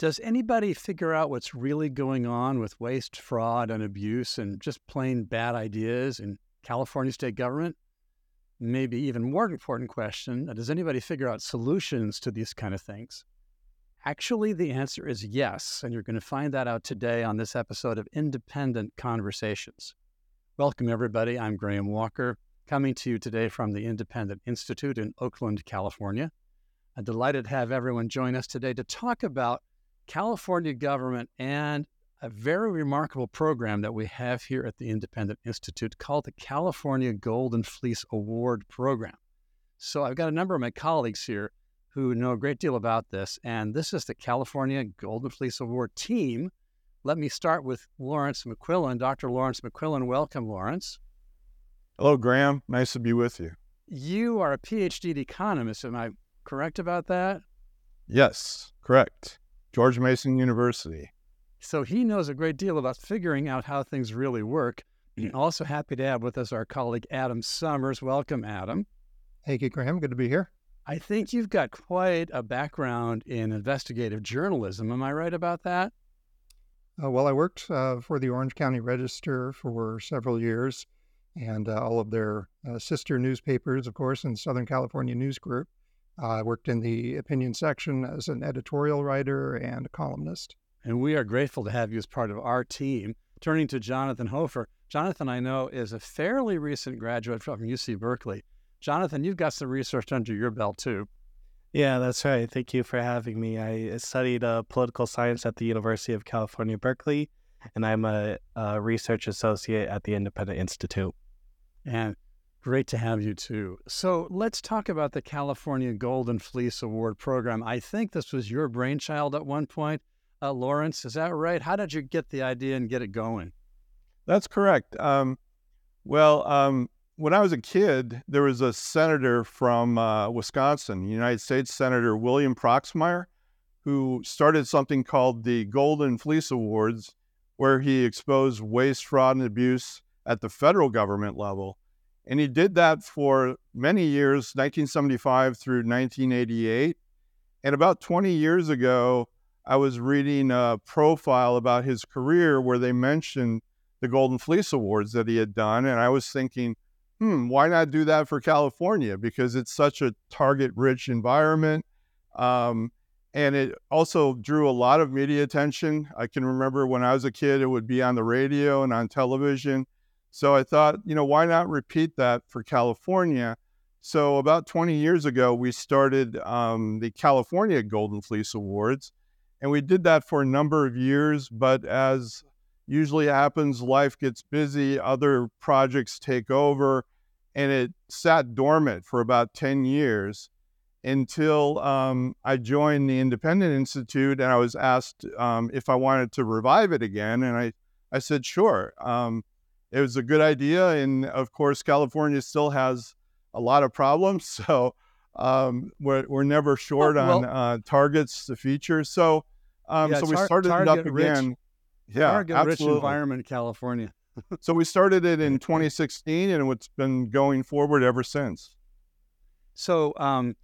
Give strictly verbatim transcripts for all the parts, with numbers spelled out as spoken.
Does anybody figure out what's really going on with waste, fraud, and abuse and just plain bad ideas in California state government? Maybe even more important question, uh, does anybody figure out solutions to these kind of things? Actually, the answer is yes, and you're going to find that out today on this episode of Independent Conversations. Welcome, everybody. I'm Graham Walker, coming to you today from the Independent Institute in Oakland, California. I'm delighted to have everyone join us today to talk about California government and a very remarkable program that we have here at the Independent Institute called the California Golden Fleece Award Program. So I've got a number of my colleagues here who know a great deal about this, and this is the California Golden Fleece Award team. Let me start with Lawrence McQuillan. Doctor Lawrence McQuillan, welcome, Lawrence. Hello, Graham. Nice to be with you. You are a P H D economist. Am I correct about that? Yes, correct. George Mason University. So he knows a great deal about figuring out how things really work. Also happy to have with us our colleague, Adam Summers. Welcome, Adam. Hey, Graham. Good to be here. I think you've got quite a background in investigative journalism. Am I right about that? Uh, well, I worked uh, for the Orange County Register for several years and uh, all of their uh, sister newspapers, of course, in Southern California News Group. Uh, I worked in the opinion section as an editorial writer and a columnist. And we are grateful to have you as part of our team. Turning to Jonathan Hofer. Jonathan, I know, is a fairly recent graduate from U C Berkeley. Jonathan, you've got some research under your belt, too. Yeah, that's right. Thank you for having me. I studied uh, political science at the University of California, Berkeley, and I'm a, a research associate at the Independent Institute. And great to have you, too. So let's talk about the California Golden Fleece Award Program. I think this was your brainchild at one point. Uh, Lawrence, is that right? How did you get the idea and get it going? That's correct. Um, well, um, when I was a kid, there was a senator from uh, Wisconsin, United States Senator William Proxmire, who started something called the Golden Fleece Awards, where he exposed waste, fraud, and abuse at the federal government level. And he did that for many years, nineteen seventy-five through nineteen eighty-eight. And about twenty years ago, I was reading a profile about his career where they mentioned the Golden Fleece Awards that he had done. And I was thinking, hmm, why not do that for California? Because it's such a target-rich environment. Um, and it also drew a lot of media attention. I can remember when I was a kid, it would be on the radio and on television. So I thought, you know, why not repeat that for California? So about twenty years ago, we started um, the California Golden Fleece Awards. And we did that for a number of years, but as usually happens, life gets busy, other projects take over, and it sat dormant for about ten years until um, I joined the Independent Institute and I was asked um, if I wanted to revive it again. And I, I said, sure. Um, it was a good idea. And of course, California still has a lot of problems. So um, we're, we're never short well, on uh, targets to feature. So Um, yeah, so we tar- started it up rich, again. Yeah, target absolutely. rich environment in California. So we started it in twenty sixteen, and it's been going forward ever since. So um,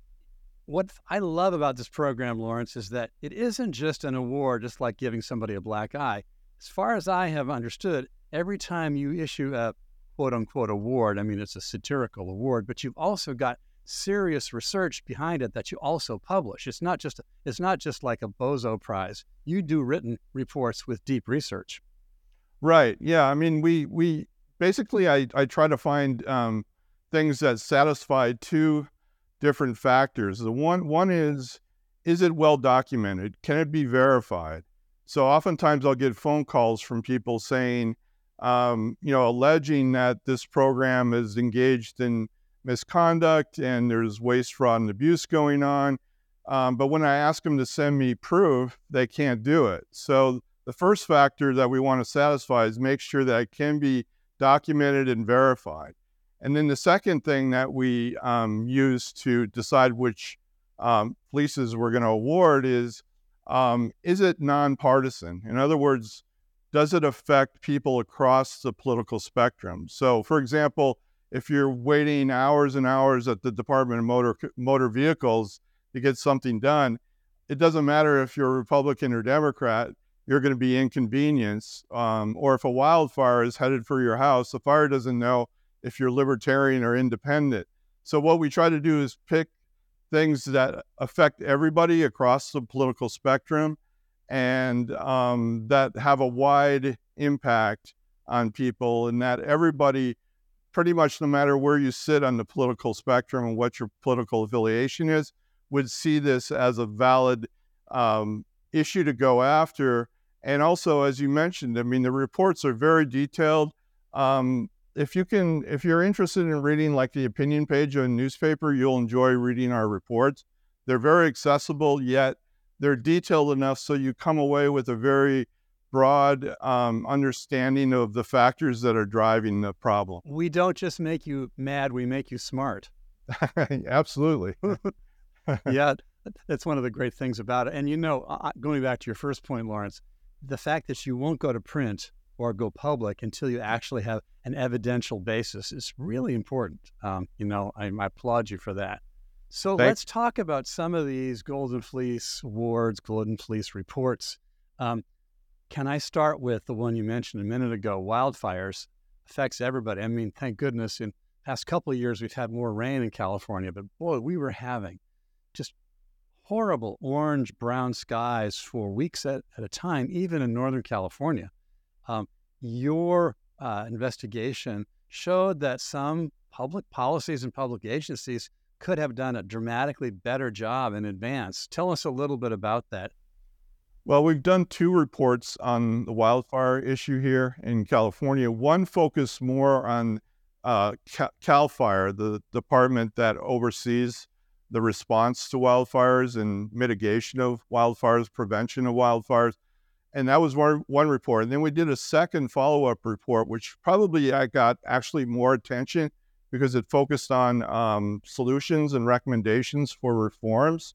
what I love about this program, Lawrence, is that it isn't just an award, just like giving somebody a black eye. As far as I have understood, every time you issue a quote-unquote award, I mean, it's a satirical award, but you've also got serious research behind it that you also publish. It's not just it's not just like a bozo prize. You do written reports with deep research. Right. Yeah. I mean, we we basically I, I try to find um, things that satisfy two different factors. The one one is is it well documented? Can it be verified? So oftentimes I'll get phone calls from people saying, um, you know, alleging that this program is engaged in misconduct and there's waste, fraud, and abuse going on. Um, but when I ask them to send me proof, they can't do it. So the first factor that we want to satisfy is make sure that it can be documented and verified. And then the second thing that we um, use to decide which um, fleeces we're going to award is, um, is it nonpartisan? In other words, does it affect people across the political spectrum? So, for example, if you're waiting hours and hours at the Department of Motor Motor Vehicles to get something done, it doesn't matter if you're a Republican or Democrat, you're going to be inconvenienced. Um, or if a wildfire is headed for your house, the fire doesn't know if you're libertarian or independent. So what we try to do is pick things that affect everybody across the political spectrum and um, that have a wide impact on people, and that everybody, pretty much no matter where you sit on the political spectrum and what your political affiliation is, would see this as a valid um, issue to go after. And also, as you mentioned, I mean, the reports are very detailed. Um, if you can, if you're interested in reading like the opinion page of a newspaper, you'll enjoy reading our reports. They're very accessible, yet they're detailed enough so you come away with a very broad um, understanding of the factors that are driving the problem. We don't just make you mad, we make you smart. Absolutely. Yeah, that's one of the great things about it. And you know, going back to your first point, Lawrence, the fact that you won't go to print or go public until you actually have an evidential basis is really important. Um, you know, I, I applaud you for that. So Thanks. Let's talk about some of these Golden Fleece awards, Golden Fleece reports. Um, can I start with the one you mentioned a minute ago? Wildfires affects everybody. I mean, thank goodness in the past couple of years we've had more rain in California, but boy, we were having just horrible orange brown skies for weeks at, at a time, even in Northern California. Um, your uh, investigation showed that some public policies and public agencies could have done a dramatically better job in advance. Tell us a little bit about that. Well, we've done two reports on the wildfire issue here in California. One focused more on uh, CAL FIRE, the department that oversees the response to wildfires and mitigation of wildfires, prevention of wildfires. And that was one, one report. And then we did a second follow-up report, which probably I got actually more attention because it focused on um, solutions and recommendations for reforms.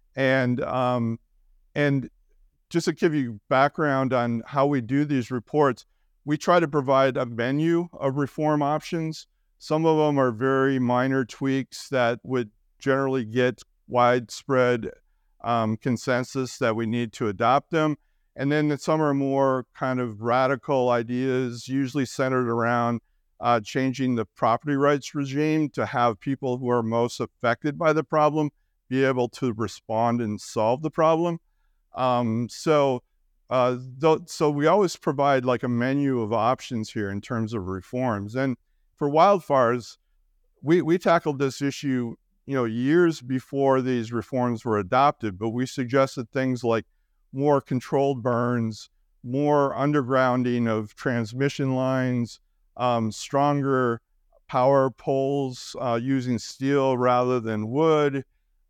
And um, and just to give you background on how we do these reports, we try to provide a menu of reform options. Some of them are very minor tweaks that would generally get widespread um, consensus that we need to adopt them. And then some are more kind of radical ideas, usually centered around uh, changing the property rights regime to have people who are most affected by the problem be able to respond and solve the problem. Um, so, uh, th- so we always provide like a menu of options here in terms of reforms. And for wildfires, we, we tackled this issue, you know, years before these reforms were adopted, but we suggested things like more controlled burns, more undergrounding of transmission lines, um, stronger power poles uh, using steel rather than wood,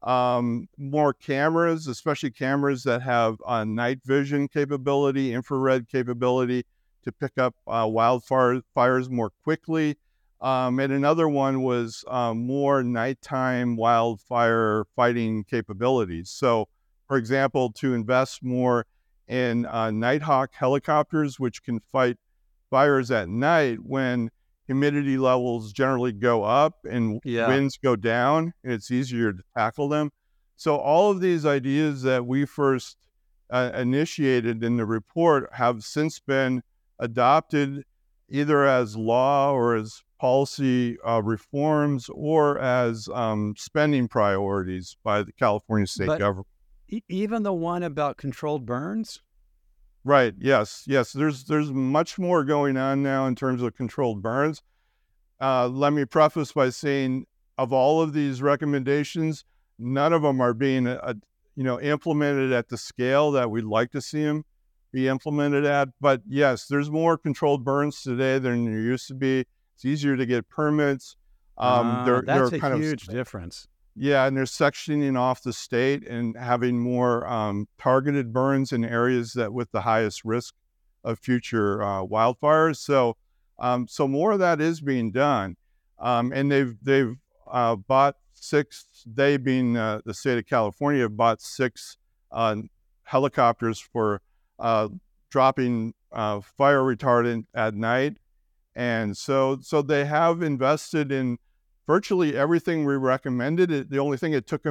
um, more cameras, especially cameras that have uh, night vision capability, infrared capability to pick up uh, wildfire fires more quickly. Um, and another one was um, more nighttime wildfire fighting capabilities. So, for example, to invest more in uh, Nighthawk helicopters, which can fight fires at night when humidity levels generally go up and Yeah. winds go down, and it's easier to tackle them. So all of these ideas that we first uh, initiated in the report have since been adopted either as law or as policy uh, reforms or as um, spending priorities by the California state But government. e- even the one about controlled burns? Right. Yes. Yes. There's there's much more going on now in terms of controlled burns. Uh, let me preface by saying, of all of these recommendations, none of them are being uh, you know implemented at the scale that we'd like to see them be implemented at. But yes, there's more controlled burns today than there used to be. It's easier to get permits. Um, Ah, they're, that's they're a kind of huge difference. Yeah, and they're sectioning off the state and having more um, targeted burns in areas that with the highest risk of future uh, wildfires. So, um, so more of that is being done, um, and they've they've uh, bought six. They being uh, the state of California have bought six uh, helicopters for uh, dropping uh, fire retardant at night, and so so they have invested in virtually everything we recommended. It, the only thing it took them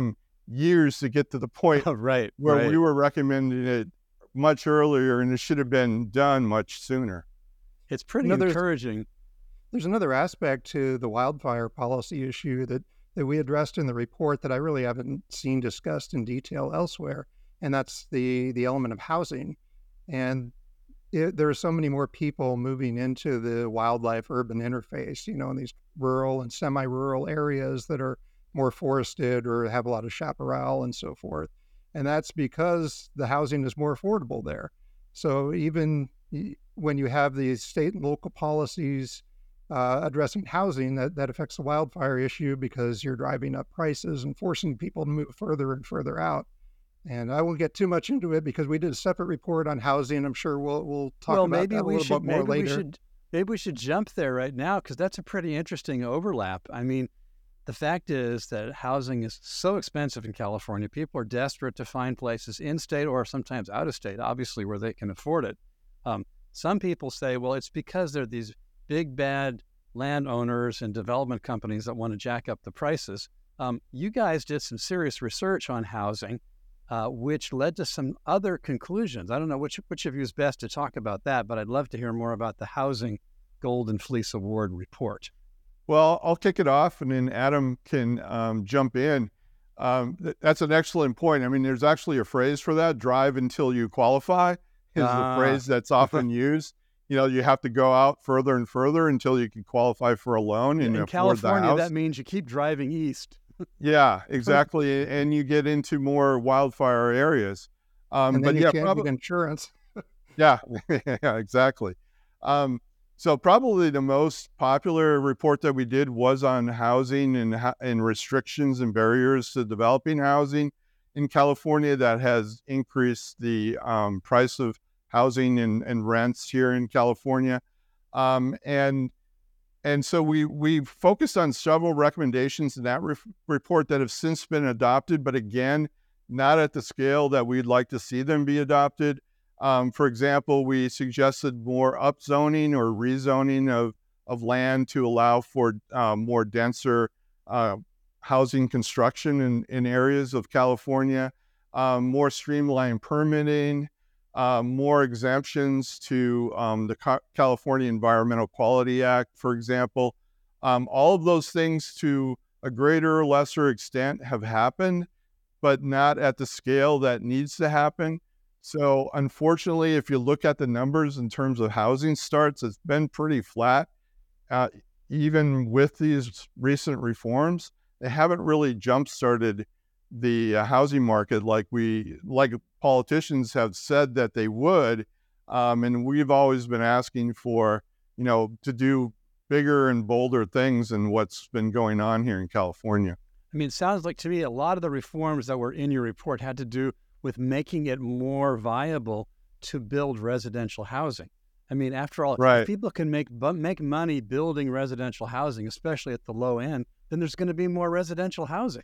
years to get to the point right, where right. we were recommending it much earlier, and it should have been done much sooner. It's pretty You know, there's- encouraging. There's another aspect to the wildfire policy issue that, that we addressed in the report that I really haven't seen discussed in detail elsewhere, and that's the, the element of housing. And it, there are so many more people moving into the wildlife-urban interface, you know, in these rural and semi-rural areas that are more forested or have a lot of chaparral and so forth. And that's because the housing is more affordable there. So even when you have these state and local policies Uh, addressing housing, that, that affects the wildfire issue because you're driving up prices and forcing people to move further and further out. And I won't get too much into it because we did a separate report on housing. I'm sure we'll we'll talk well, about maybe that a we little should, bit more maybe later. We should, maybe we should jump there right now because that's a pretty interesting overlap. I mean, the fact is that housing is so expensive in California. People are desperate to find places in state or sometimes out of state, obviously, where they can afford it. Um, some people say, well, it's because there are these big, bad landowners and development companies that want to jack up the prices. Um, you guys did some serious research on housing, uh, which led to some other conclusions. I don't know which which of you is best to talk about that, but I'd love to hear more about the Housing Golden Fleece Award report. Well, I'll kick it off, and then Adam can um, jump in. Um, th- that's an excellent point. I mean, there's actually a phrase for that. Drive until you qualify is Ah. the phrase that's often used. You know, you have to go out further and further until you can qualify for a loan and In afford California, the house. that means you keep driving east. Yeah, exactly. And you get into more wildfire areas. Um, and then but you yeah, can't prob- get insurance. yeah, yeah, exactly. Um, so probably the most popular report that we did was on housing and, ho- and restrictions and barriers to developing housing in California that has increased the um, price of housing and, and rents here in California. Um, and and so we we focused on several recommendations in that re- report that have since been adopted, but again, not at the scale that we'd like to see them be adopted. Um, for example, we suggested more upzoning or rezoning of, of land to allow for um, more denser uh, housing construction in, in areas of California, um, more streamlined permitting, uh, more exemptions to um, the Ca- California Environmental Quality Act, for example. Um, all of those things to a greater or lesser extent have happened, but not at the scale that needs to happen. So unfortunately, if you look at the numbers in terms of housing starts, it's been pretty flat. Uh, even with these recent reforms, they haven't really jump-started the uh, housing market like we, like politicians have said that they would. Um, and we've always been asking for, you know, to do bigger and bolder things than what's been going on here in California. I mean, it sounds like to me a lot of the reforms that were in your report had to do with making it more viable to build residential housing. I mean, after all, Right. if people can make bu- make money building residential housing, especially at the low end, then there's going to be more residential housing.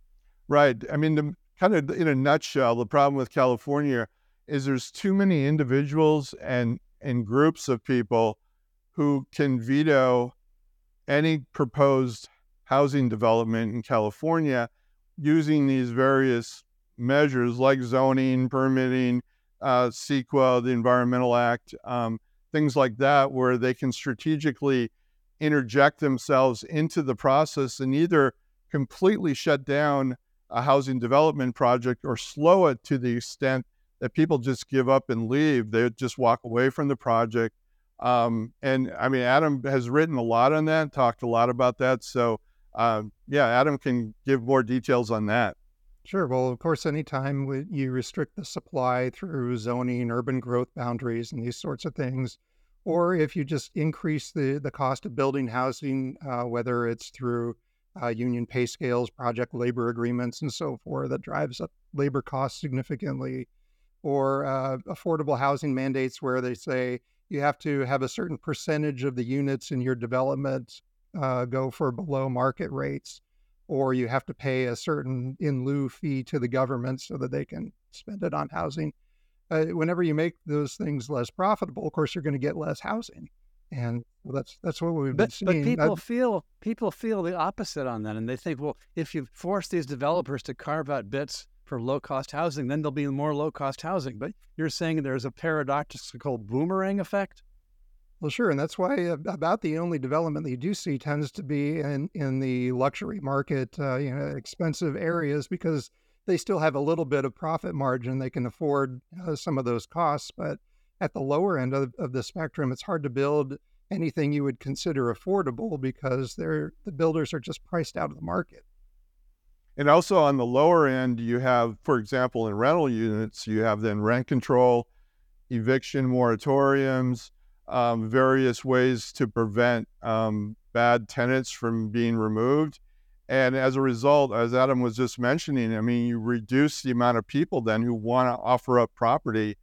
Right. I mean, the, kind of in a nutshell, the problem with California is there's too many individuals and, and groups of people who can veto any proposed housing development in California using these various measures like zoning, permitting, uh, CEQA, the Environmental Act, um, things like that, where they can strategically interject themselves into the process and either completely shut down a housing development project or slow it to the extent that people just give up and leave. They just walk away from the project. Um, and I mean, Adam has written a lot on that, talked a lot about that. So uh, yeah, Adam can give more details on that. Sure. Well, of course, anytime we, you restrict the supply through zoning, urban growth boundaries, and these sorts of things, or if you just increase the, the cost of building housing, uh, whether it's through uh, union pay scales, project labor agreements, and so forth, that drives up labor costs significantly, or uh, affordable housing mandates where they say you have to have a certain percentage of the units in your development uh, go for below market rates, or you have to pay a certain in lieu fee to the government so that they can spend it on housing. Uh, whenever you make those things less profitable, of course, you're going to get less housing. And well, that's that's what we've been But but seeing. people Uh, feel people feel the opposite on that, and they think, well, if you force these developers to carve out bits for low cost housing, then there'll be more low cost housing. But you're saying there's a paradoxical boomerang effect. Well, sure, and that's why uh, about the only development that you do see tends to be in in the luxury market, uh, you know, expensive areas, because they still have a little bit of profit margin. They can afford uh, some of those costs, but at the lower end of, of the spectrum, it's hard to build anything you would consider affordable because they're the builders are just priced out of the market. And also on the lower end, you have, for example, in rental units, you have then rent control, eviction moratoriums, um, various ways to prevent um, bad tenants from being removed. And as a result, as Adam was just mentioning, I mean, you reduce the amount of people then who want to offer up property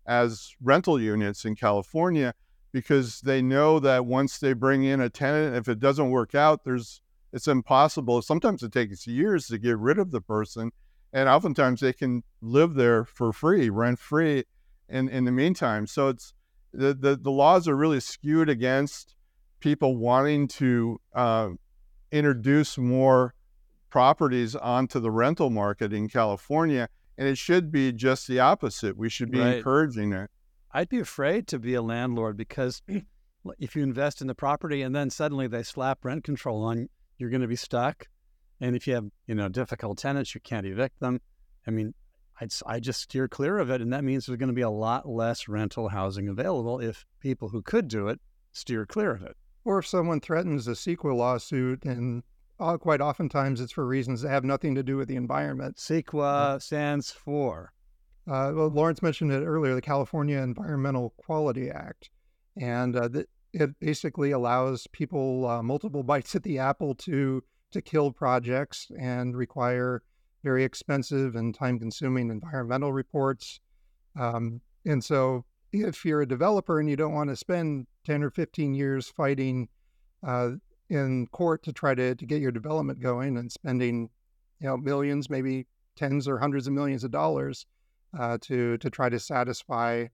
as rental units in California, because they know that once they bring in a tenant, if it doesn't work out, there's it's impossible. Sometimes it takes years to get rid of the person. And oftentimes they can live there for free, rent free in, in the meantime. So it's the, the, the laws are really skewed against people wanting to uh, introduce more properties onto the rental market in California. And it should be just the opposite. We should be Right. encouraging it. I'd be afraid to be a landlord because if you invest in the property and then suddenly they slap rent control on, you're going to be stuck. And if you have, you know, difficult tenants, you can't evict them. I mean, I'd, I just steer clear of it. And that means there's going to be a lot less rental housing available if people who could do it steer clear of it. Or if someone threatens a CEQA lawsuit, and uh, quite oftentimes it's for reasons that have nothing to do with the environment. CEQA stands for? Uh, well, Lawrence mentioned it earlier, the California Environmental Quality Act. And uh, th- it basically allows people uh, multiple bites at the apple to to kill projects and require very expensive and time-consuming environmental reports. Um, and so if you're a developer and you don't want to spend ten or fifteen years fighting uh, in court to try to, to get your development going and spending, you know, millions, maybe tens or hundreds of millions of dollars uh, to, to try to satisfy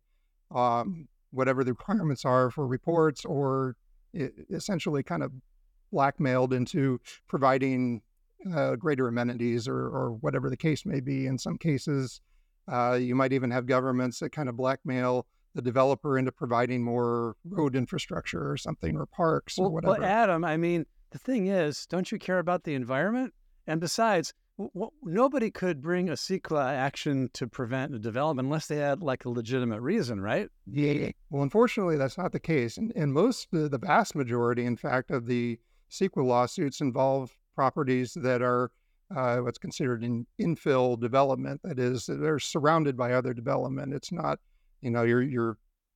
um, whatever the requirements are for reports, or it essentially kind of blackmailed into providing uh, greater amenities or, or whatever the case may be. In some cases, uh, you might even have governments that kind of blackmail the developer into providing more road infrastructure or something, or parks Well, or whatever. well, Adam, I mean, the thing is, don't you care about the environment? And besides, w- w- nobody could bring a CEQA action to prevent a development unless they had like a legitimate reason, right? Yeah. Well, unfortunately, that's not the case. And, and most, the, the vast majority, in fact, of the CEQA lawsuits involve properties that are uh, what's considered an infill development. That is, they're surrounded by other development. It's not, you know, you're you're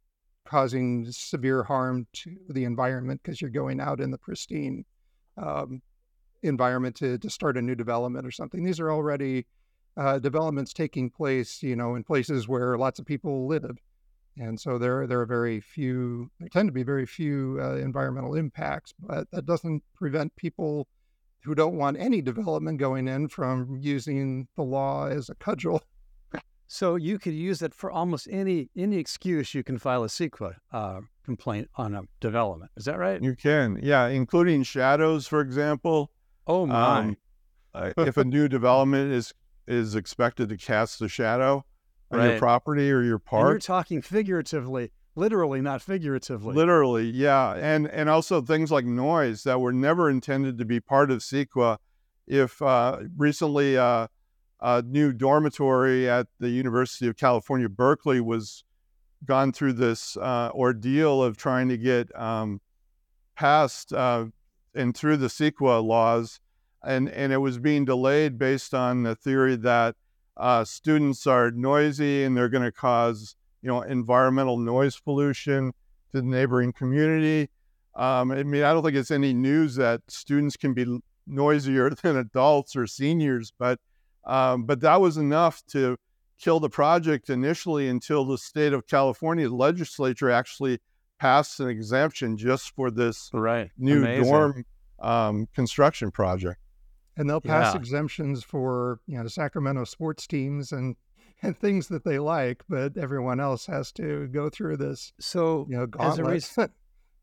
causing severe harm to the environment because you're going out in the pristine um, environment to, to start a new development or something. These are already uh, developments taking place, you know, in places where lots of people live. And so there, there are very few, there tend to be very few uh, environmental impacts, but that doesn't prevent people who don't want any development going in from using the law as a cudgel. So you could use it for almost any any excuse. You can file a CEQA uh, complaint on a development. Is that right? You can, yeah, including shadows, for example. Oh my! Um, uh, if a new development is is expected to cast a shadow on Right. your property or your And you're park, talking figuratively, literally, not figuratively. literally, yeah, and and also things like noise that were never intended to be part of CEQA. If uh, recently uh, a new dormitory at the University of California, Berkeley, was gone through this uh, ordeal of trying to get um, passed uh, and through the CEQA laws, and and it was being delayed based on the theory that uh, students are noisy and they're going to cause, you know, environmental noise pollution to the neighboring community. Um, I mean, I don't think it's any news that students can be noisier than adults or seniors, but um, but that was enough to kill the project initially until the state of California legislature actually passed an exemption just for this Right. new Amazing. dorm um, construction project. And they'll pass Yeah. exemptions for, you know, Sacramento sports teams and, and things that they like, but everyone else has to go through this, So you know, as a gauntlet. res-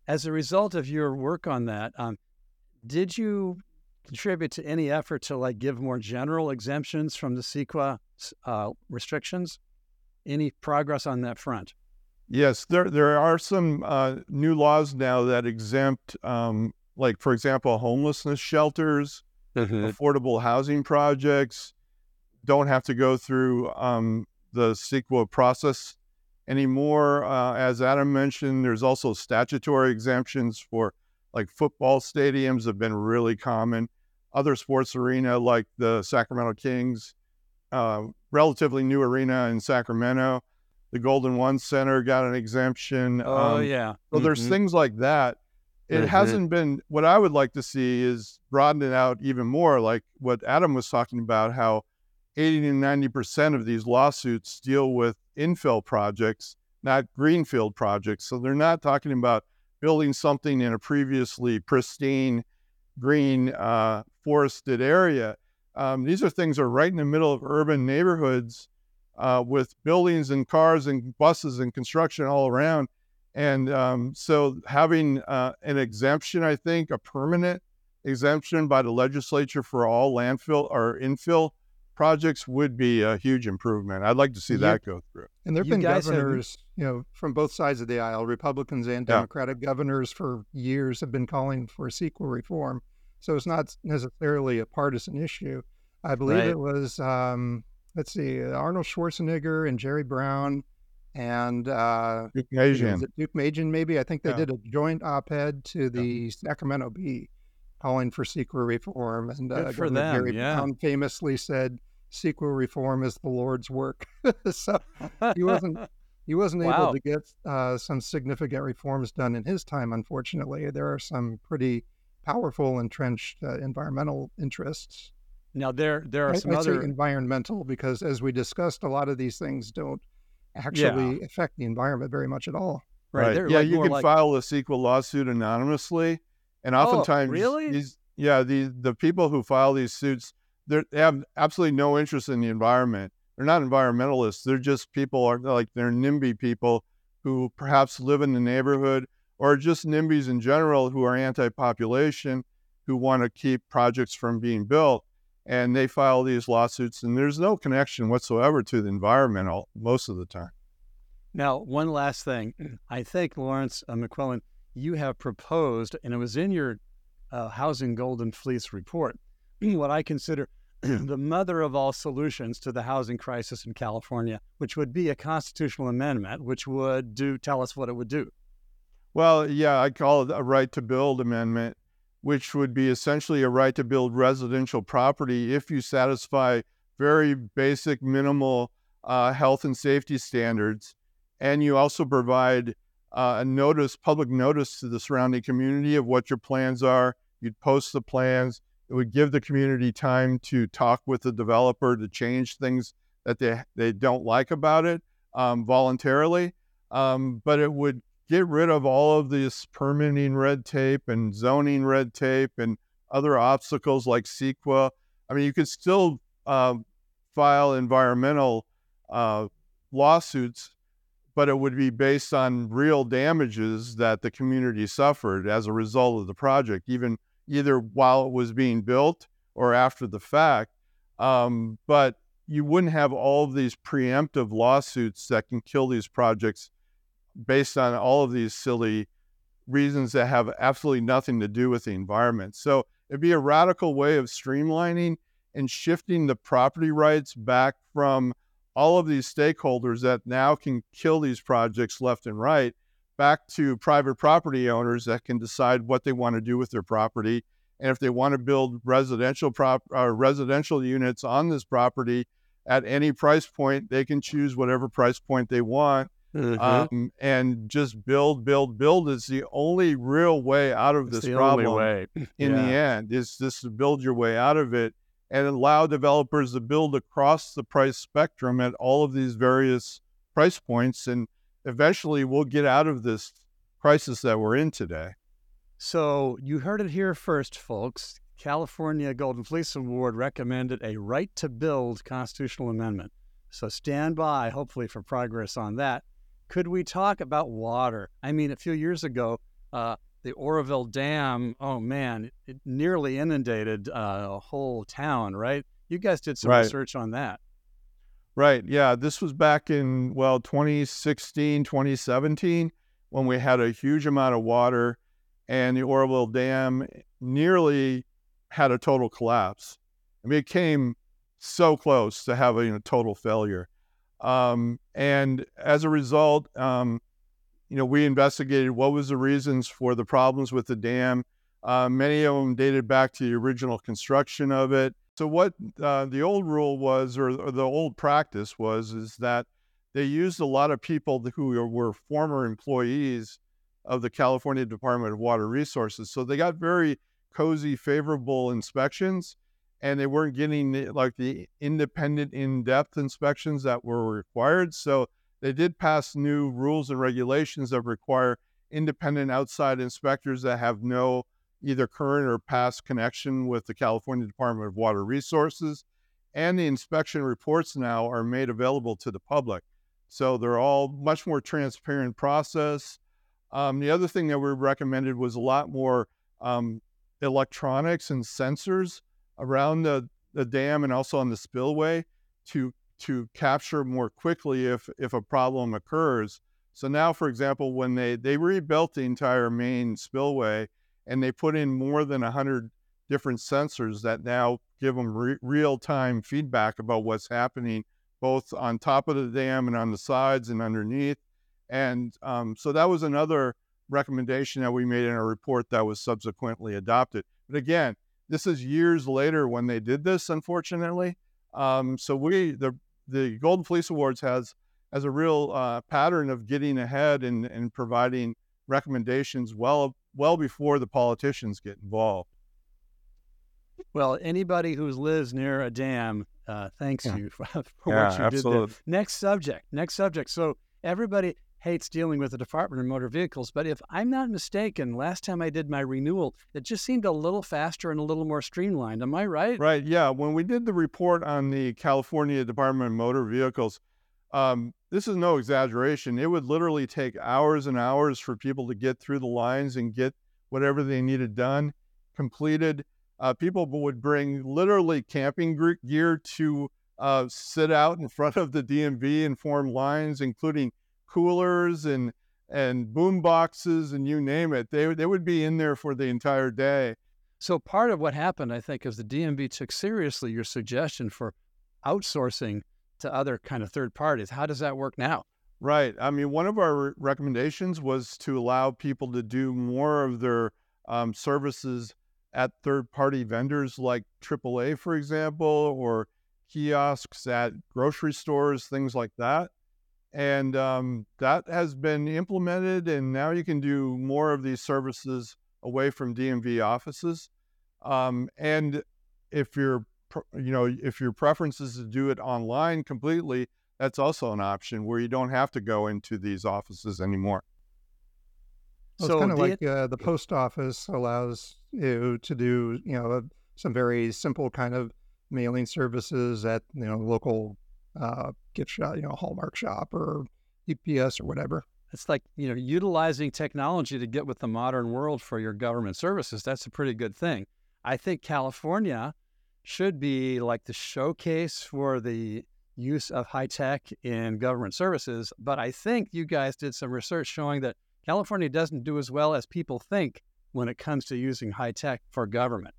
As a result of your work on that, um, did you contribute to any effort to like give more general exemptions from the CEQA uh, restrictions? Any progress on that front? Yes, there there are some uh, new laws now that exempt, um, like for example, homelessness shelters, Mm-hmm. affordable housing projects don't have to go through um, the CEQA process anymore. Uh, as Adam mentioned, there's also statutory exemptions for like football stadiums have been really common. Other sports arena like the Sacramento Kings, uh, relatively new arena in Sacramento, the Golden One Center got an exemption. Oh, Um, yeah. so there's Mhm. things like that. It Mhm. hasn't been, what I would like to see is broaden it out even more, like what Adam was talking about, how eighty to ninety percent of these lawsuits deal with infill projects, not greenfield projects. So they're not talking about building something in a previously pristine, green, uh, forested area. Um, these are things that are right in the middle of urban neighborhoods uh, with buildings and cars and buses and construction all around. And um, so having uh, an exemption, I think, a permanent exemption by the legislature for all landfill or infill projects would be a huge improvement. I'd like to see Yeah. that go through. And there have You been guys have- governors, you know, from both sides of the aisle, Republicans and Yeah. Democratic governors for years have been calling for CEQA reform. So it's not necessarily a partisan issue. I believe Right. it was, um, let's see, Arnold Schwarzenegger and Jerry Brown and uh, Duke you know, was Majan. it Duke Majan maybe? I think they Yeah. did a joint op-ed to the Sacramento Bee calling for CEQA reform. And uh, Good for Governor them, Jerry yeah. Brown famously said, CEQA reform is the Lord's work. So he wasn't he wasn't Wow. able to get uh, some significant reforms done in his time, unfortunately. There are some pretty powerful entrenched uh, environmental interests. Now, there there are I, some I'd other... say environmental because, as we discussed, a lot of these things don't actually affect the environment very much at all. Right. They're Yeah, like you more can like... file a CEQA lawsuit anonymously, and oftentimes, really? these yeah the the people who file these suits, they're- they have absolutely no interest in the environment. They're not environmentalists. They're just people are like they're NIMBY people who perhaps live in the neighborhood, or just NIMBYs in general who are anti-population, who want to keep projects from being built, and they file these lawsuits, and there's no connection whatsoever to the environment all, most of the time. Now, one last thing. I think, Lawrence uh, McQuillan, you have proposed, and it was in your uh, Housing Golden Fleece report, what I consider the mother of all solutions to the housing crisis in California, which would be a constitutional amendment, which would do tell us what it would do. Well, yeah, I call it a right to build amendment, which would be essentially a right to build residential property if you satisfy very basic minimal uh, health and safety standards. And you also provide uh, a notice, public notice to the surrounding community of what your plans are. You'd post the plans. It would give the community time to talk with the developer to change things that they, they don't like about it um, voluntarily. Um, but it would get rid of all of this permitting red tape and zoning red tape and other obstacles like CEQA. I mean, you could still uh, file environmental uh, lawsuits, but it would be based on real damages that the community suffered as a result of the project, even either while it was being built or after the fact. Um, but you wouldn't have all of these preemptive lawsuits that can kill these projects based on all of these silly reasons that have absolutely nothing to do with the environment. So it'd be a radical way of streamlining and shifting the property rights back from all of these stakeholders that now can kill these projects left and right, back to private property owners that can decide what they want to do with their property. And if they want to build residential prop uh, residential units on this property at any price point, they can choose whatever price point they want. Mm-hmm. Um, and just build, build, build is the only real way out of It's this the problem. only way. In Yeah. the end, is just to build your way out of it and allow developers to build across the price spectrum at all of these various price points. And eventually we'll get out of this crisis that we're in today. So you heard it here first, folks. California Golden Fleece Award recommended a right to build constitutional amendment. So stand by, hopefully, for progress on that. Could we talk about water? I mean, a few years ago, Uh, the Oroville Dam, oh man, it, it nearly inundated uh, a whole town, right? You guys did some Right. research on that. Right. Yeah. This was back in, well, twenty sixteen, twenty seventeen, when we had a huge amount of water and the Oroville Dam nearly had a total collapse. I mean, it came so close to having a total failure. Um, and as a result, um, you know, we investigated what was the reasons for the problems with the dam. Uh, many of them dated back to the original construction of it. So what uh, the old rule was, or, or the old practice was, is that they used a lot of people who were former employees of the California Department of Water Resources. So they got very cozy, favorable inspections, and they weren't getting the, like the independent, in-depth inspections that were required. So they did pass new rules and regulations that require independent outside inspectors that have no either current or past connection with the California Department of Water Resources. And the inspection reports now are made available to the public. So they're all much more transparent process. Um, the other thing that we recommended was a lot more um, electronics and sensors around the, the dam and also on the spillway to to capture more quickly if if a problem occurs. So now, for example, when they, they rebuilt the entire main spillway and they put in more than one hundred different sensors that now give them re- real-time feedback about what's happening, both on top of the dam and on the sides and underneath. And um, so that was another recommendation that we made in our report that was subsequently adopted. But again, this is years later when they did this, unfortunately. Um, so we, the the Golden Fleece Awards has has a real uh, pattern of getting ahead and, and providing recommendations well well before the politicians get involved. Well, anybody who lives near a dam, uh, thanks Yeah. you for, for Yeah, what you absolutely. did there. Next subject, next subject. So everybody hates dealing with the Department of Motor Vehicles, but if I'm not mistaken, last time I did my renewal, it just seemed a little faster and a little more streamlined. Am I right? Right. Yeah. When we did the report on the California Department of Motor Vehicles, um, this is no exaggeration. It would literally take hours and hours for people to get through the lines and get whatever they needed done, completed. Uh, people would bring literally camping gr- gear to uh, sit out in front of the D M V and form lines, including coolers and and boom boxes and you name it. They they would be in there for the entire day. So part of what happened, I think, is the D M V took seriously your suggestion for outsourcing to other kind of third parties. How does that work now? Right. I mean, one of our re- recommendations was to allow people to do more of their um, services at third-party vendors like triple A, for example, or kiosks at grocery stores, things like that. And um, that has been implemented, and now you can do more of these services away from D M V offices. Um, and if your, you know, if your preference is to do it online completely, that's also an option where you don't have to go into these offices anymore. Well, So it's kind of the- like uh, the post office allows you to do, you know, some very simple kind of mailing services at, you know, local uh, gift shop, you know, Hallmark shop or U P S or whatever. It's like, you know, utilizing technology to get with the modern world for your government services. That's a pretty good thing. I think California should be like the showcase for the use of high tech in government services. But I think you guys did some research showing that California doesn't do as well as people think when it comes to using high tech for government.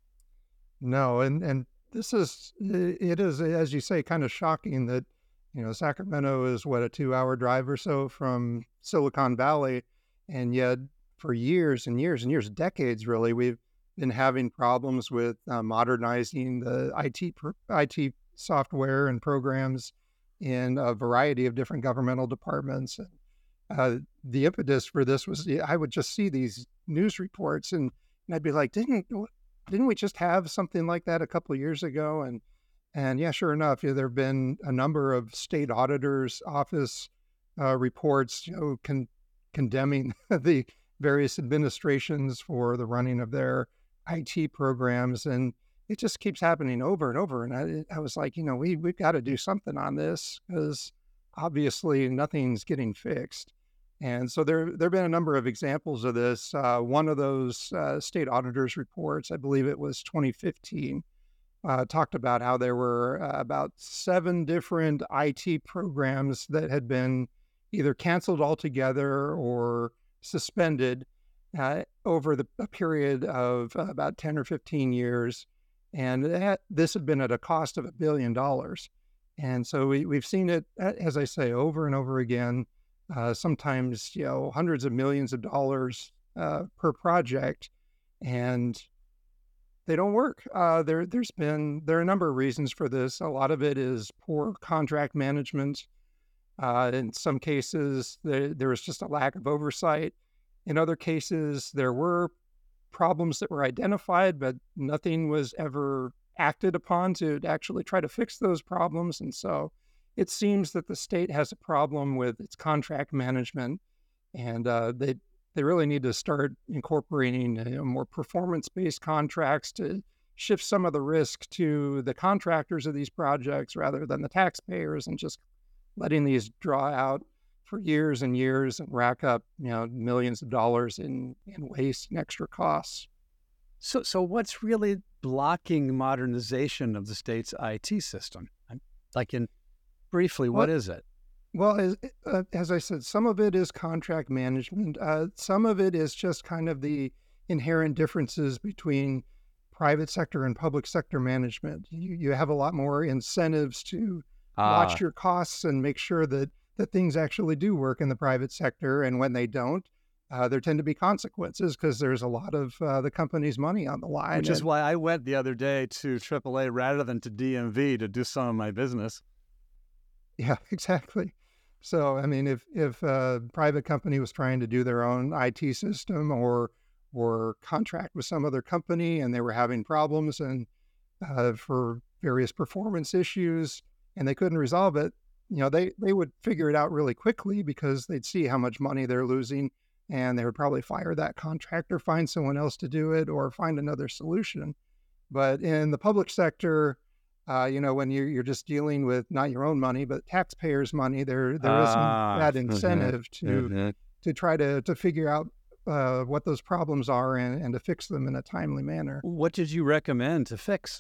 No, and and this is it is, as you say, kind of shocking that, you know, Sacramento is what, a two-hour drive or so from Silicon Valley, and yet for years and years and years, decades really, we've been having problems with uh, modernizing the I T pro- I T software and programs in a variety of different governmental departments. Uh, the impetus for this was I would just see these news reports and, and I'd be like, didn't didn't we just have something like that a couple of years ago? And and yeah, sure enough, yeah, there have been a number of state auditors' office uh, reports, you know, con- condemning the various administrations for the running of their I T programs, and it just keeps happening over and over. And I, I was like, you know, we we've got to do something on this because obviously nothing's getting fixed. And so there there have been a number of examples of this. Uh, one of those uh, state auditors reports, I believe it was twenty fifteen, uh, talked about how there were uh, about seven different I T programs that had been either canceled altogether or suspended uh, over the, a period of uh, about ten or fifteen years. And that, this had been at a cost of a billion dollars. And so we, we've seen it, as I say, over and over again. Uh, sometimes, you know, hundreds of millions of dollars uh, per project, and they don't work. Uh, there, there's been there are a number of reasons for this. A lot of it is poor contract management. Uh, in some cases, there, there was just a lack of oversight. In other cases, there were problems that were identified, but nothing was ever acted upon to actually try to fix those problems, and so it seems that the state has a problem with its contract management, and uh, they they really need to start incorporating you know, more performance-based contracts to shift some of the risk to the contractors of these projects rather than the taxpayers, and just letting these draw out for years and years and rack up you know millions of dollars in, in waste and extra costs. So, so what's really blocking modernization of the state's I T system? Like in Briefly, what well, is it? Well, as, uh, as I said, some of it is contract management. Uh, some of it is just kind of the inherent differences between private sector and public sector management. You, you have a lot more incentives to Ah, watch your costs and make sure that, that things actually do work in the private sector. And when they don't, uh, there tend to be consequences because there's a lot of uh, the company's money on the line. which is And why I went the other day to triple A rather than to D M V to do some of my business. yeah, exactly. So, I mean, if if a private company was trying to do their own I T system or or contract with some other company and they were having problems and uh, for various performance issues and they couldn't resolve it, you know, they they would figure it out really quickly because they'd see how much money they're losing and they would probably fire that contractor, find someone else to do it, or find another solution. But in the public sector, uh, you know, when you're, you're just dealing with not your own money, but taxpayers' money, there there isn't Ah, that mhm, incentive to mhm. to try to to figure out uh, what those problems are and, and to fix them in a timely manner. What did you recommend to fix?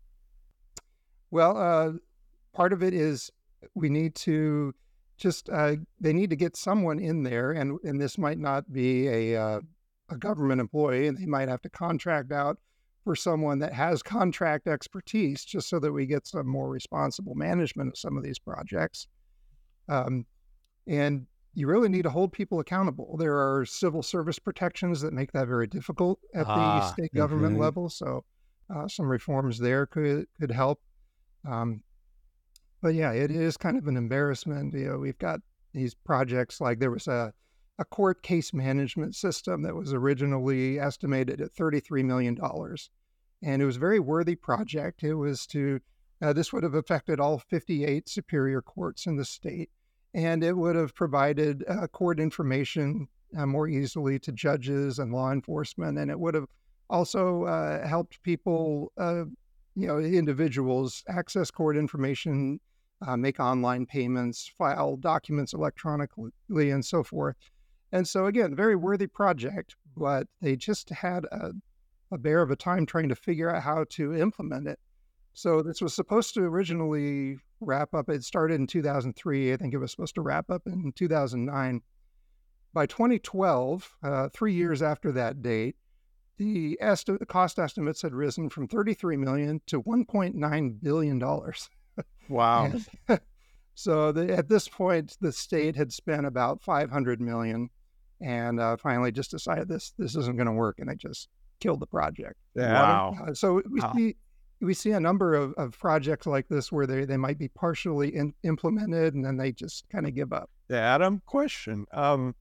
Well, uh, part of it is we need to just uh, they need to get someone in there, and and this might not be a uh, a government employee, and they might have to contract out for someone that has contract expertise, just so that we get some more responsible management of some of these projects. Um, and you really need to hold people accountable. There are civil service protections that make that very difficult at the Ah, state government mhm. level. So uh, some reforms there could could help. Um, but yeah, it is kind of an embarrassment. You know, we've got these projects like there was a a court case management system that was originally estimated at thirty-three million dollars. And it was a very worthy project. It was to, uh, this would have affected all fifty-eight superior courts in the state. And it would have provided uh, court information uh, more easily to judges and law enforcement. And it would have also uh, helped people, uh, you know, individuals access court information, uh, make online payments, file documents electronically, and so forth. And so, again, very worthy project, but they just had a, a bear of a time trying to figure out how to implement it. So this was supposed to originally wrap up. It started in two thousand three. I think it was supposed to wrap up in two thousand nine. By twenty twelve, uh, three years after that date, the, esti- the cost estimates had risen from thirty-three million dollars to one point nine billion dollars. Wow. And so the, at this point, the state had spent about five hundred million dollars and uh, finally just decided this this isn't going to work, and they just killed the project. Yeah, Adam? Wow. Uh, so we Wow. see we see a number of, of projects like this where they, they might be partially in, implemented and then they just kind of give up. Yeah, Adam, question. Um,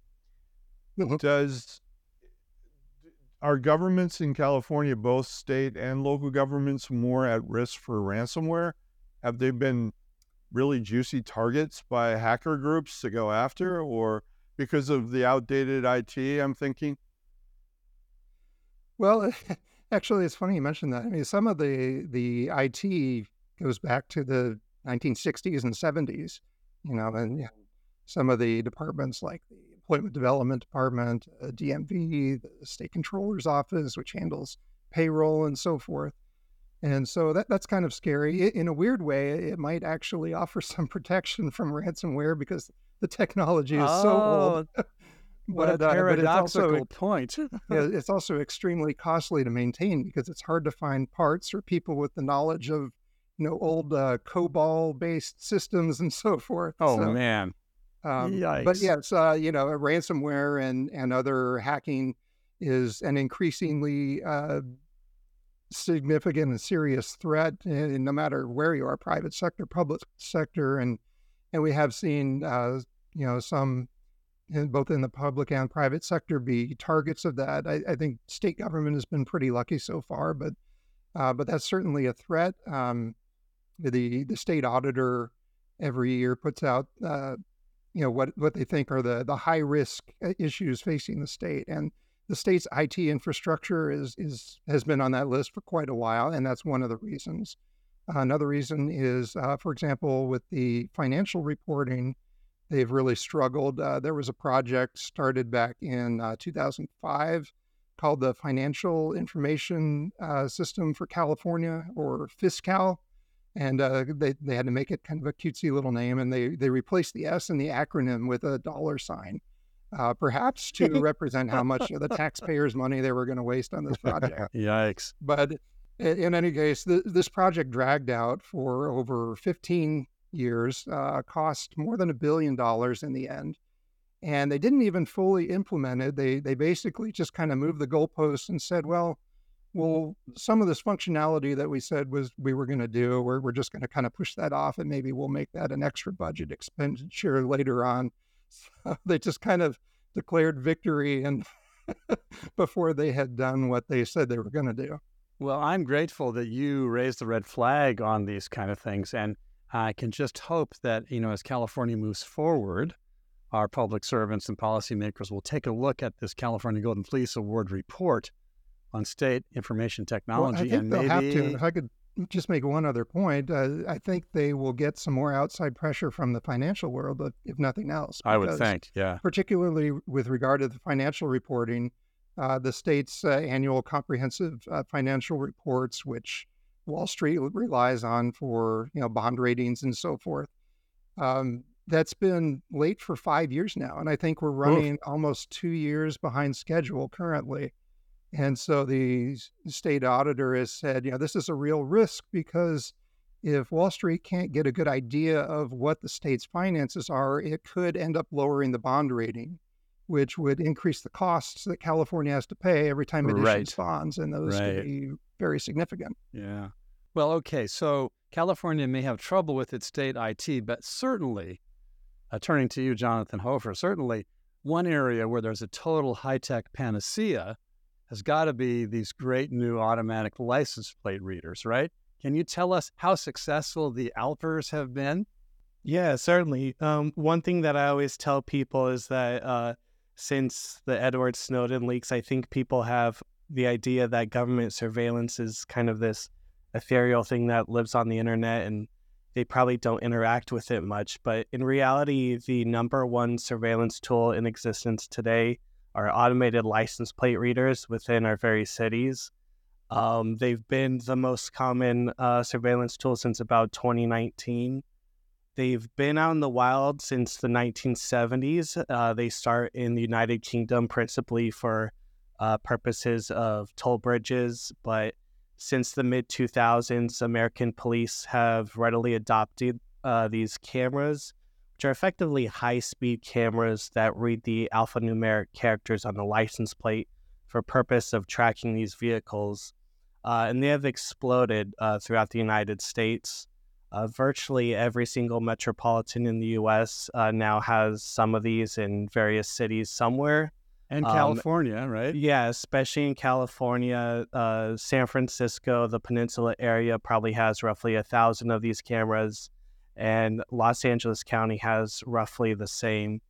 does are governments in California, both state and local governments, more at risk for ransomware? Have they been really juicy targets by hacker groups to go after, or because of the outdated I T, I'm thinking? Well, actually, it's funny you mentioned that. I mean, some of the the I T goes back to the nineteen sixties and seventies, you know, and yeah, some of the departments like the Employment Development Department, uh, D M V, the State Controller's Office, which handles payroll and so forth. And so that that's kind of scary. I- In a weird way, it might actually offer some protection from ransomware because the technology is so old. Oh, what a But, uh, but it's also paradoxical point. yeah, it's also extremely costly to maintain because it's hard to find parts or people with the knowledge of, you know, old uh, COBOL-based systems and so forth. Oh, So, man. um, but Yikes. yes, uh, you know, ransomware and and other hacking is an increasingly uh, significant and serious threat, and no matter where you are, private sector, public sector, and and we have seen, uh, you know, some in, both in the public and private sector be targets of that. I, I think state government has been pretty lucky so far, but uh, but that's certainly a threat. Um, the the state auditor every year puts out, uh, you know, what what they think are the the high risk issues facing the state, and the state's I T infrastructure is is has been on that list for quite a while, and that's one of the reasons. Another reason is, uh, for example, with the financial reporting, they've really struggled. Uh, there was a project started back in uh, two thousand five called the Financial Information uh, System for California, or FISCAL, and uh, they they had to make it kind of a cutesy little name, and they they replaced the S in the acronym with a dollar sign, uh, perhaps to represent how much of the taxpayers' money they were going to waste on this project. Yikes. But i- in any case, th- this project dragged out for over fifteen years, uh, cost more than a billion dollars in the end. And they didn't even fully implement it. They they basically just kind of moved the goalposts and said, well, well, some of this functionality that we said was we were going to do, we're, we're just going to kind of push that off, and maybe we'll make that an extra budget expenditure later on. So they just kind of declared victory and before they had done what they said they were going to do. Well, I'm grateful that you raised the red flag on these kind of things. And I can just hope that, you know, as California moves forward, our public servants and policymakers will take a look at this California Golden Fleece Award report on state information Well, I technology. think and they'll have to. maybe, If I could just make one other point, uh, I think they will get some more outside pressure from the financial world, if if nothing else. I would because think, yeah. particularly with regard to the financial reporting, uh, the state's uh, annual comprehensive uh, financial reports, which Wall Street relies on for, you know, bond ratings and so forth. Um, that's been late for five years now, and I think we're Oof. running almost two years behind schedule currently. And so the s- state auditor has said, you know, this is a real risk because if Wall Street can't get a good idea of what the state's finances are, it could end up lowering the bond rating, which would increase the costs that California has to pay every time it issues Right. bonds, and those Right. could be very significant. Yeah. Well, okay. So California may have trouble with its state I T, but certainly, uh, turning to you, Jonathan Hofer, certainly one area where there's a total high-tech panacea has got to be these great new automatic license plate readers, right? Can you tell us how successful the Alpers have been? Yeah, certainly. Um, one thing that I always tell people is that uh, since the Edward Snowden leaks, I think people have the idea that government surveillance is kind of this ethereal thing that lives on the internet, and they probably don't interact with it much. But in reality, the number one surveillance tool in existence today are automated license plate readers within our very cities. Um, they've been the most common uh, surveillance tool since about twenty nineteen. They've been out in the wild since the nineteen seventies. Uh, they start in the United Kingdom principally for uh, purposes of toll bridges, but since the mid two thousands, American police have readily adopted uh, these cameras, which are effectively high-speed cameras that read the alphanumeric characters on the license plate for purpose of tracking these vehicles. Uh, and they have exploded uh, throughout the United States. Uh, virtually every single metropolitan in the U S uh, now has some of these in various cities somewhere. And Um, California, right? Yeah, especially in California, uh, San Francisco, the peninsula area probably has roughly a thousand of these cameras, and Los Angeles County has roughly the same.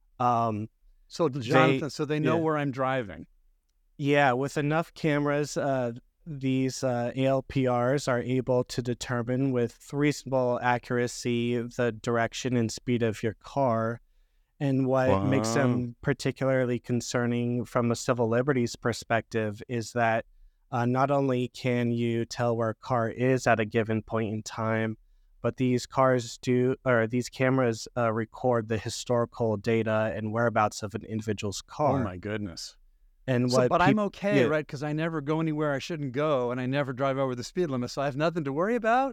Um, So, they, Jonathan, so they know yeah, where I'm driving. yeah, with enough cameras, uh, these uh, A L P Rs are able to determine with reasonable accuracy the direction and speed of your car. And what makes Wow. them particularly concerning from a civil liberties perspective is that uh, not only can you tell where a car is at a given point in time, but these cars do, or these cameras uh, record the historical data and whereabouts of an individual's car. Oh my goodness. And So, what but I'm peop- okay, yeah, right? Because I never go anywhere I shouldn't go, and I never drive over the speed limit, so I have nothing to worry about.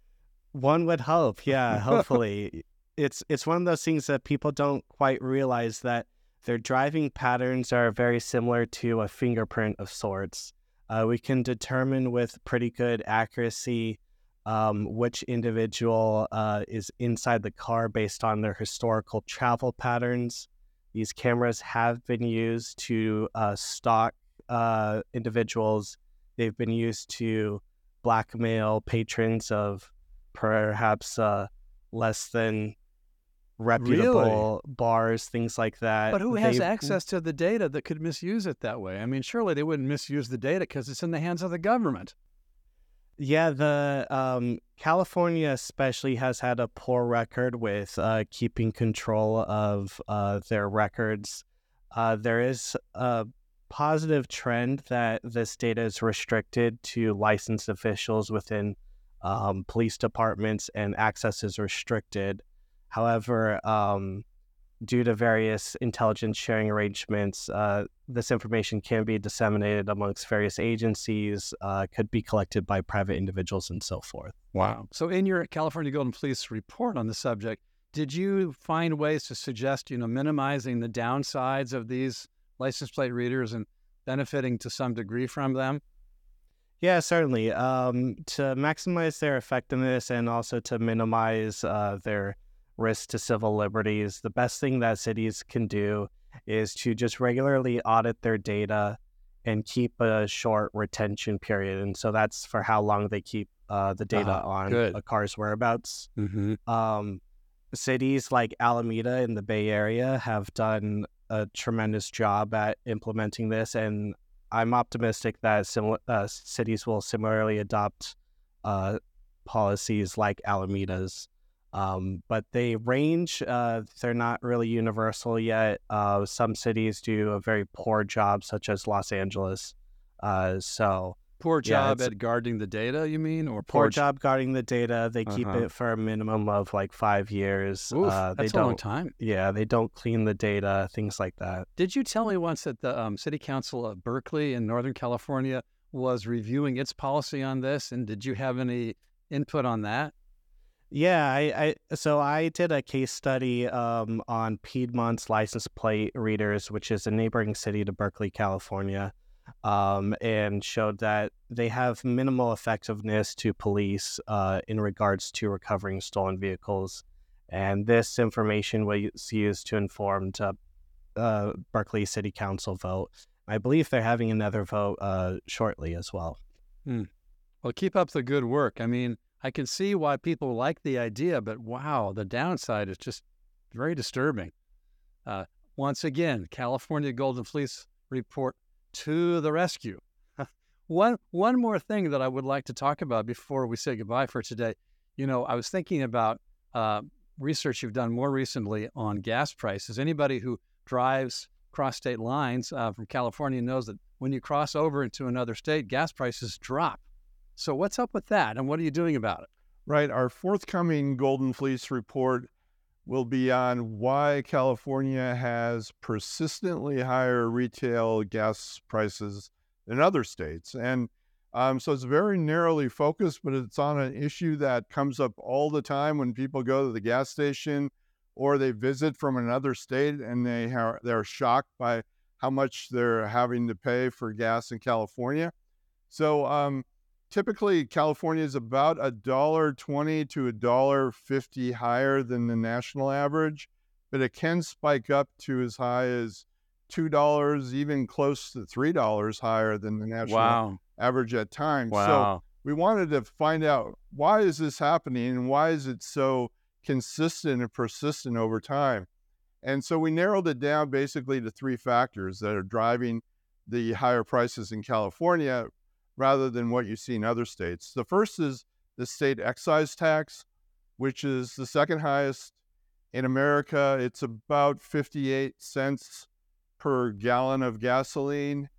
One would hope, yeah, hopefully. It's it's one of those things that people don't quite realize, that their driving patterns are very similar to a fingerprint of sorts. Uh, we can determine with pretty good accuracy um, which individual uh, is inside the car based on their historical travel patterns. These cameras have been used to uh, stalk uh, individuals. They've been used to blackmail patrons of perhaps uh, less than reputable bars, things like that. But who has They've- access to the data that could misuse it that way? I mean, surely they wouldn't misuse the data because it's in the hands of the government. Yeah, the um, California especially has had a poor record with uh, keeping control of uh, their records. Uh, there is a positive trend that this data is restricted to licensed officials within um, police departments, and access is restricted. However, um, due to various intelligence sharing arrangements, uh, this information can be disseminated amongst various agencies, uh, could be collected by private individuals, and so forth. Wow. So in your California Golden Fleece report on the subject, did you find ways to suggest, you know, minimizing the downsides of these license plate readers and benefiting to some degree from them? Yeah, certainly. Um, to maximize their effectiveness and also to minimize uh, their risk to civil liberties, the best thing that cities can do is to just regularly audit their data and keep a short retention period. And so that's for how long they keep uh, the data Ah, on good. a car's whereabouts. Mm-hmm. Um, cities like Alameda in the Bay Area have done a tremendous job at implementing this, and I'm optimistic that similar uh, cities will similarly adopt uh, policies like Alameda's. Um, but they range, uh, they're not really universal yet. Uh, some cities do a very poor job, such as Los Angeles. Uh, so Poor Yeah, job it's- at guarding the data, you mean? Or poor poor job guarding the data. They keep Uh-huh. it for a minimum of like five years. Oof, uh, they that's a long don't, time. yeah, they don't clean the data, things like that. Did you tell me once that the um, City Council of Berkeley in Northern California was reviewing its policy on this? And did you have any input on that? Yeah, I, I so I did a case study um, on Piedmont's license plate readers, which is a neighboring city to Berkeley, California, um, and showed that they have minimal effectiveness to police uh, in regards to recovering stolen vehicles. And this information was used to inform the uh, Berkeley City Council vote. I believe they're having another vote uh, shortly as well. Well, keep up the good work. I mean, I can see why people like the idea, but wow, the downside is just very disturbing. Uh, once again, California Golden Fleece report to the rescue. one one more thing that I would like to talk about before we say goodbye for today. You know, I was thinking about uh, research you've done more recently on gas prices. Anybody who drives cross state lines uh, from California knows that when you cross over into another state, gas prices drop. So what's up with that, and what are you doing about it? Right. Our forthcoming Golden Fleece report will be on why California has persistently higher retail gas prices than other states. And um, so it's very narrowly focused, but it's on an issue that comes up all the time when people go to the gas station or they visit from another state, and they ha- they're shocked by how much they're having to pay for gas in California. So um, typically, California is about a dollar twenty to a dollar fifty higher than the national average, but it can spike up to as high as two dollars, even close to three dollars higher than the national average at times. So we wanted to find out, why is this happening, and why is it so consistent and persistent over time? And so we narrowed it down basically to three factors that are driving the higher prices in California rather than what you see in other states. The first is the state excise tax, which is the second highest In America, it's about fifty-eight cents per gallon of gasoline.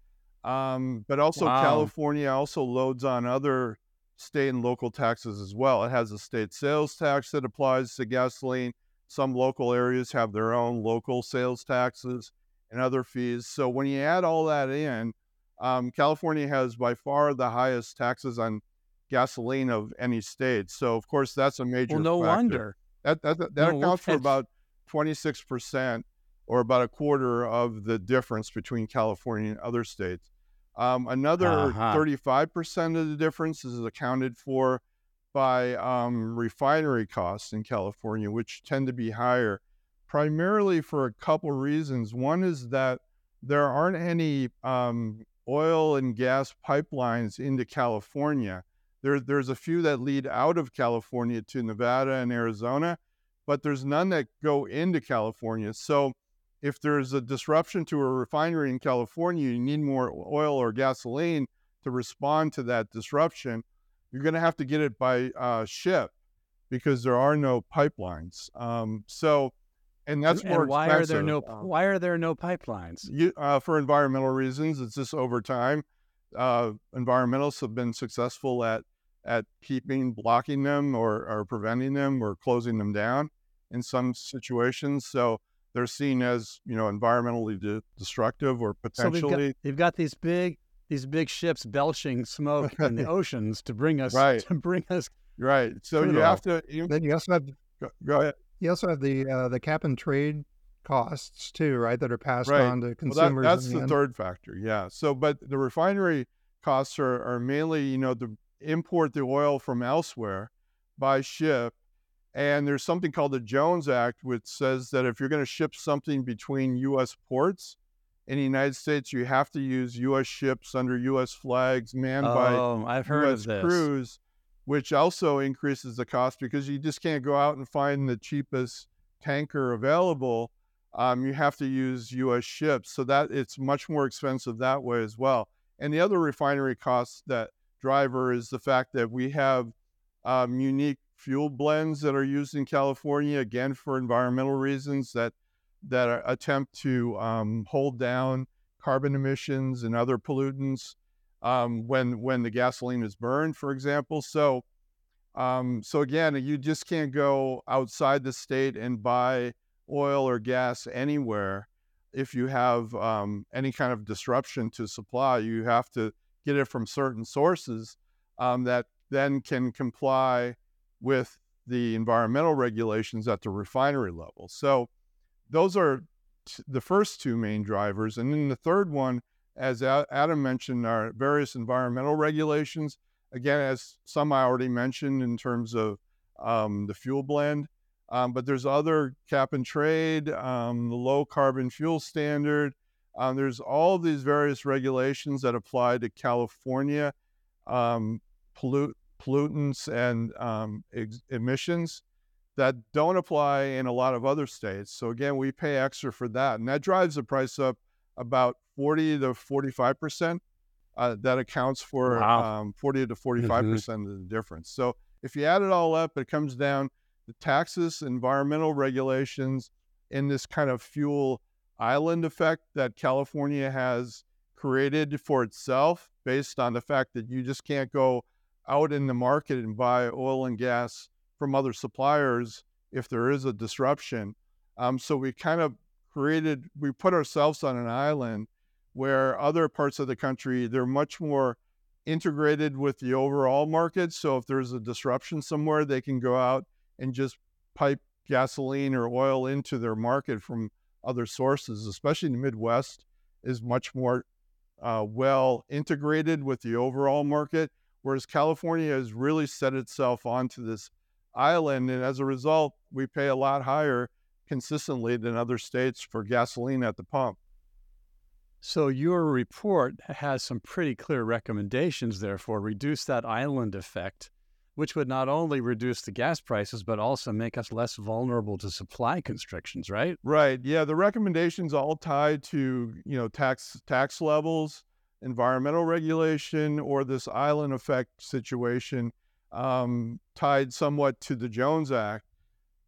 Um, but also Wow. California also loads on other state and local taxes as well. It has a state sales tax that applies to gasoline. Some local areas have their own local sales taxes and other fees. So when you add all that in, um, California has by far the highest taxes on gasoline of any state. So of course that's a major Well, no factor. wonder. That that, that No, accounts for and- about twenty-six percent or about a quarter of the difference between California and other states. Um, another Uh-huh. thirty-five percent of the difference is accounted for by um, refinery costs in California, which tend to be higher, primarily for a couple reasons. One is that there aren't any um, oil and gas pipelines into California. There, there's a few that lead out of California to Nevada and Arizona, but there's none that go into California. So if there's a disruption to a refinery in California, you need more oil or gasoline to respond to that disruption. You're going to have to get it by uh, ship because there are no pipelines. Um, so, and that's and more why expensive. are there no Um, why are there no pipelines? you, uh, for environmental reasons, it's just over time. Uh, environmentalists have been successful at at keeping, blocking them, or, or preventing them, or closing them down in some situations. So they're seen as, you know, environmentally de- destructive or So they've got potentially. they've got these big these big ships belching smoke in the oceans to bring us Right. to bring us. Right. So Crude you oil. have to. You, Then you also have go, go ahead. you also have the uh, the cap and trade costs too, right? That are passed Right. on to Well, that, consumers. that's in the the end. third factor. Yeah. So, but the refinery costs are, are mainly, you know, to import the oil from elsewhere by ship. And there's something called the Jones Act, which says that if you're going to ship something between U S ports in the United States, you have to use U S ships under U S flags manned by Oh, I've heard U S of this. crews, which also increases the cost because you just can't go out and find the cheapest tanker available. Um, you have to use U S ships, so that it's much more expensive that way as well. And the other refinery costs that driver is the fact that we have um, unique fuel blends that are used in California, again for environmental reasons, that that are, attempt to um, hold down carbon emissions and other pollutants um, when when the gasoline is burned, for example. So um, so again, you just can't go outside the state and buy oil or gas anywhere. If you have um, any kind of disruption to supply, you have to get it from certain sources um, that then can comply with the environmental regulations at the refinery level. So those are t- the first two main drivers. And then the third one, as A- Adam mentioned, are various environmental regulations. Again, as some I already mentioned in terms of um, the fuel blend, um, but there's other cap and trade, um, the low carbon fuel standard. Um, there's all of these various regulations that apply to California um, pollut- pollutants and um, ex- emissions that don't apply in a lot of other states. So again, we pay extra for that, and that drives the price up about forty to forty-five percent. Uh, that accounts for Wow. um, forty to forty-five percent of the difference. So if you add it all up, it comes down to taxes, environmental regulations, and this kind of fuel island effect that California has created for itself based on the fact that you just can't go out in the market and buy oil and gas from other suppliers if there is a disruption. Um, so we kind of created, we put ourselves on an island where other parts of the country, they're much more integrated with the overall market. So if there's a disruption somewhere, they can go out and just pipe gasoline or oil into their market from other sources, especially the Midwest is much more uh, well integrated with the overall market, whereas California has really set itself onto this island. And as a result, we pay a lot higher consistently than other states for gasoline at the pump. So your report has some pretty clear recommendations, therefore, reduce that island effect, which would not only reduce the gas prices, but also make us less vulnerable to supply constrictions, right? Right. Yeah. The recommendations all tied to, you know, tax tax levels, environmental regulation, or this island effect situation, um, tied somewhat to the Jones Act.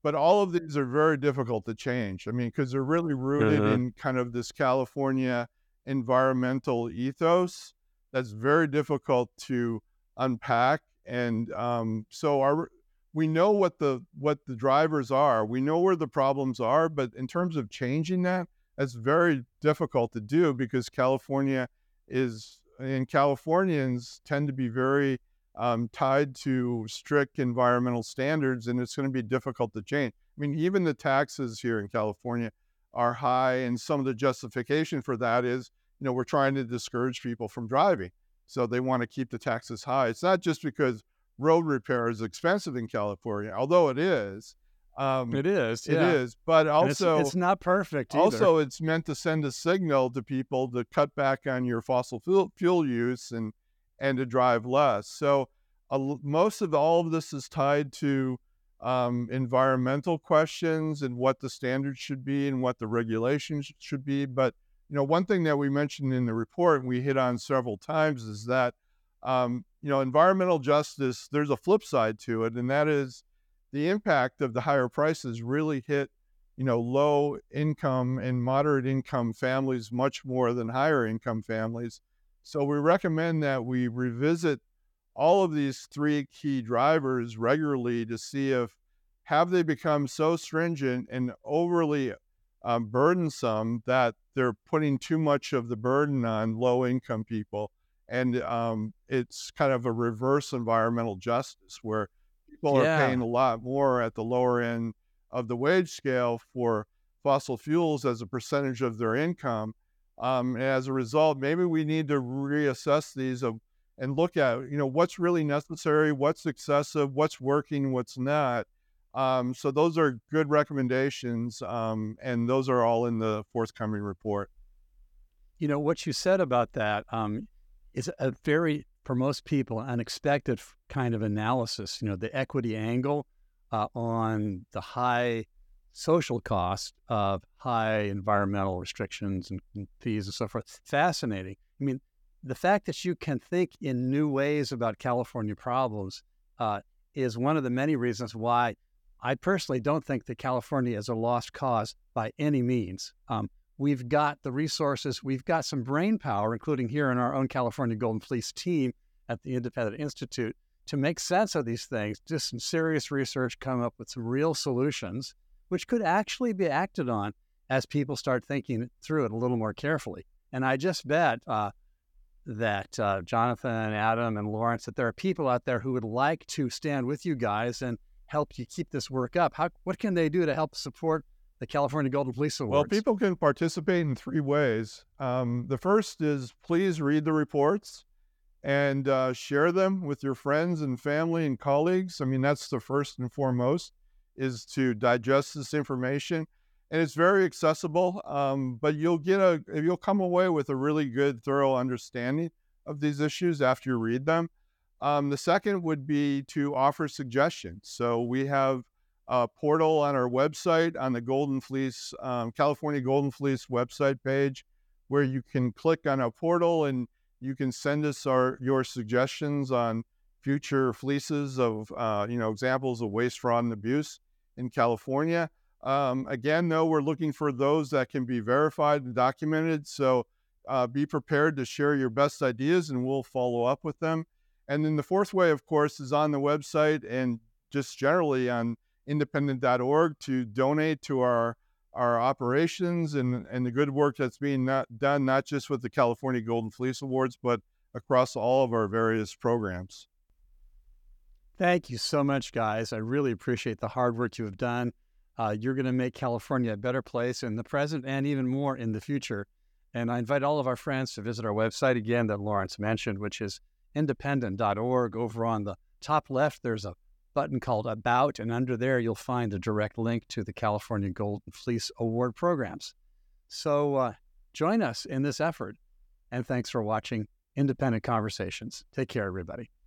But all of these are very difficult to change. I mean, because they're really rooted Mhm. in kind of this California environmental ethos that's very difficult to unpack. And um, so our we know what the what the drivers are. We know where the problems are, but in terms of changing that, that's very difficult to do because California is and Californians tend to be very um, tied to strict environmental standards, and it's going to be difficult to change. I mean, even the taxes here in California are high, and some of the justification for that is, you know, we're trying to discourage people from driving, so they want to keep the taxes high. It's not just because road repair is expensive in California, although it is. Um, It is, it yeah. is, but And it's, also it's not perfect either. also it's meant to send a signal to people to cut back on your fossil fuel, fuel use and and to drive less. So uh, most of all of this is tied to um, environmental questions and what the standards should be and what the regulations should be. But you know, one thing that we mentioned in the report and we hit on several times is that um, you know, environmental justice. There's a flip side to it, and that is the impact of the higher prices really hit you know low income and moderate income families much more than higher income families. So we recommend that we revisit all of these three key drivers regularly to see if have they become so stringent and overly um, burdensome that they're putting too much of the burden on low income people. And um, it's kind of a reverse environmental justice where people are Yeah. paying a lot more at the lower end of the wage scale for fossil fuels as a percentage of their income. Um, and as a result, maybe we need to reassess these of, and look at, you know, what's really necessary, what's excessive, what's working, what's not. Um, so those are good recommendations, um, and those are all in the forthcoming report. You know, what you said about that um, is a very, for most people, unexpected f- kind of analysis. You know, the equity angle uh, on the high social cost of high environmental restrictions and, and fees and so forth. Fascinating. I mean, the fact that you can think in new ways about California problems uh, is one of the many reasons why I personally don't think that California is a lost cause by any means. Um, we've got the resources, we've got some brain power, including here in our own California Golden Fleece team at the Independent Institute, to make sense of these things, do some serious research, come up with some real solutions, which could actually be acted on as people start thinking through it a little more carefully. And I just bet uh, that uh, Jonathan, Adam, and Lawrence, that there are people out there who would like to stand with you guys and help you keep this work up. How, what can they do to help support the California Golden Fleece Awards? Well, people can participate in three ways. Um, the first is please read the reports and uh, share them with your friends and family and colleagues. I mean, that's the first and foremost, is to digest this information. And it's very accessible, um, but you'll get a, you'll come away with a really good, thorough understanding of these issues after you read them. Um, the second would be to offer suggestions. So we have a portal on our website, on the Golden Fleece, um, California Golden Fleece website page, where you can click on a portal and you can send us our your suggestions on future fleeces of, uh, you know, examples of waste, fraud, and abuse in California. Um, again, though, we're looking for those that can be verified and documented. So uh, be prepared to share your best ideas and we'll follow up with them. And then the fourth way, of course, is on the website and just generally on independent dot org to donate to our our operations and, and the good work that's being not done, not just with the California Golden Fleece Awards, but across all of our various programs. Thank you so much, guys. I really appreciate the hard work you have done. Uh, you're going to make California a better place in the present and even more in the future. And I invite all of our friends to visit our website again that Lawrence mentioned, which is independent dot org. Over on the top left, there's a button called About, and under there you'll find a direct link to the California Golden Fleece Award programs. So uh, join us in this effort, and thanks for watching Independent Conversations. Take care, everybody.